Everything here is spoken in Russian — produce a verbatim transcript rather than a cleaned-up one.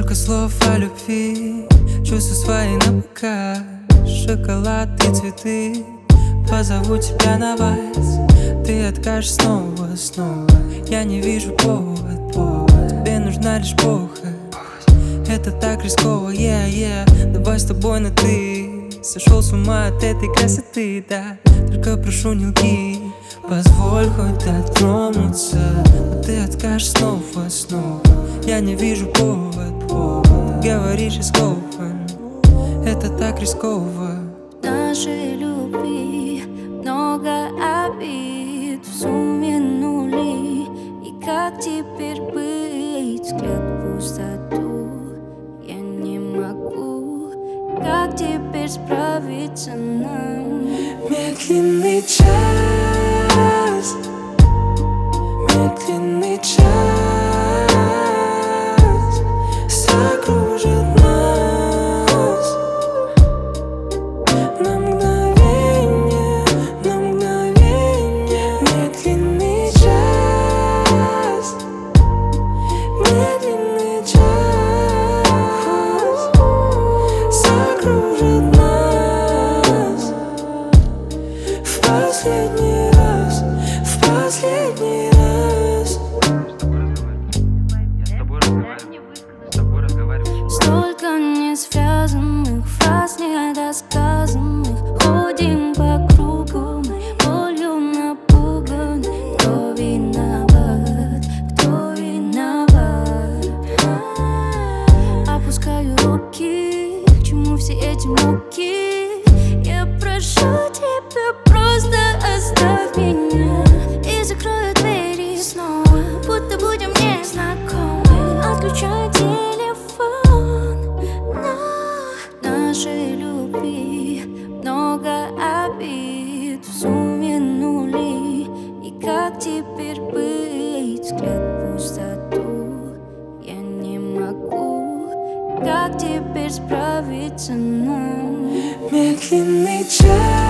Столько слов о любви, чувства свои на показ. Шоколад и цветы, позову тебя на вальс. Ты откажешь снова, снова. Я не вижу повод, повод. Тебе нужна лишь похоть. Это так рисково, yeah, yeah. Давай с тобой на ты. Сошел с ума от этой красоты, да. Только прошу, не лги. Позволь хоть дотронуться. Но ты откажешь снова, снова. Я не вижу повод, повод. Говоришь рисково. Это так рисково. В нашей любви много обид, в сумме нули. И как теперь быть? Взгляд в пустоту, я не могу. Как теперь справиться нам? Медленный час, медленный час закружит нас на мгновение, на мгновение. Медленный час, медленный час закружит нас в последний раз, в последний раз. Столько несвязанных фраз, недосказанных. Ходим по кругу, мы болью напуганы. Кто виноват, кто виноват? Опускаю руки, к чему все эти муки? Я прошу тебя, просто оставь меня. И закрою двери снова, будто будем незнакомы. Отключаю телефон. Но нашей любви много обид, в сумме нули. И как теперь быть? Взгляд в пустоту, я не могу. Как теперь справиться нам? Медленный час.